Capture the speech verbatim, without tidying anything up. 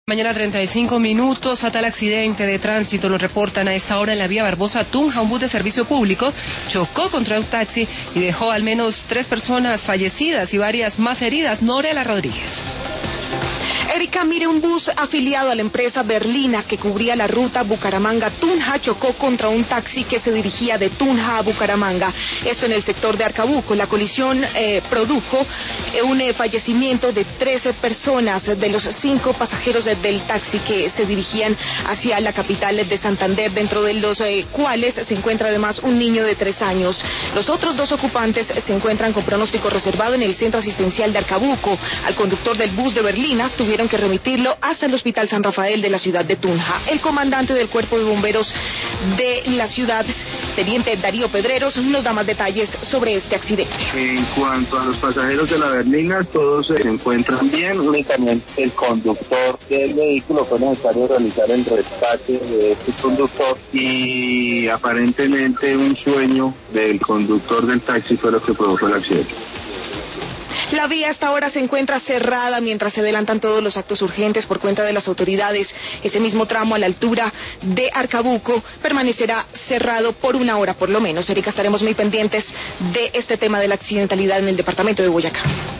Mañana treinta y cinco minutos, fatal accidente de tránsito, lo reportan a esta hora en la vía Barbosa-Tunja. Un bus de servicio público chocó contra un taxi y dejó al menos tres personas fallecidas y varias más heridas. Norela Rodríguez. Erika, mire, un bus afiliado a la empresa Berlinas que cubría la ruta Bucaramanga-Tunja chocó contra un taxi que se dirigía de Tunja a Bucaramanga. Esto en el sector de Arcabuco. La colisión eh, produjo eh, un eh, fallecimiento de trece personas de los cinco pasajeros eh, del taxi que se dirigían hacia la capital de Santander, dentro de los eh, cuales se encuentra además un niño de tres años. Los otros dos ocupantes se encuentran con pronóstico reservado en el centro asistencial de Arcabuco. Al conductor del bus de Berlinas tuvieron que remitirlo hasta el Hospital San Rafael de la ciudad de Tunja. El comandante del Cuerpo de Bomberos de la ciudad, teniente Darío Pedreros, nos da más detalles sobre este accidente. En cuanto a los pasajeros de la Berlina, todos se encuentran bien. Únicamente el conductor del vehículo fue necesario realizar el rescate de este conductor y aparentemente un sueño del conductor del taxi fue lo que provocó el accidente. La vía hasta ahora se encuentra cerrada mientras se adelantan todos los actos urgentes por cuenta de las autoridades. Ese mismo tramo a la altura de Arcabuco permanecerá cerrado por una hora por lo menos. Erika, estaremos muy pendientes de este tema de la accidentalidad en el departamento de Boyacá.